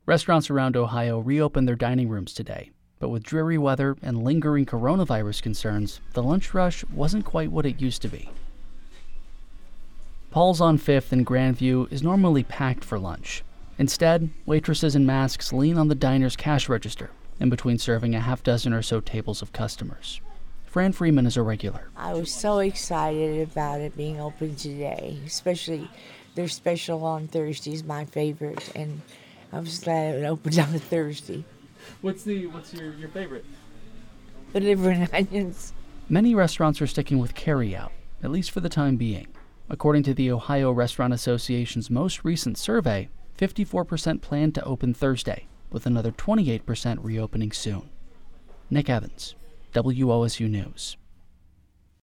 Restaurants around Ohio reopened their dining rooms today, but with dreary weather and lingering coronavirus concerns, the lunch rush wasn't quite what it used to be. Paul's on 5th in Grandview is normally packed for lunch. Instead, waitresses in masks lean on the diner's cash register in between serving a half dozen or so tables of customers. Fran Freeman is a regular. I was so excited about it being open today, especially their special on Thursday is my favorite, and I was glad it opened on a Thursday. What's your favorite? The liver and onions. Many restaurants are sticking with carryout, at least for the time being. According to the Ohio Restaurant Association's most recent survey, 54% plan to open Thursday, with another 28% reopening soon. Nick Evans, WOSU News.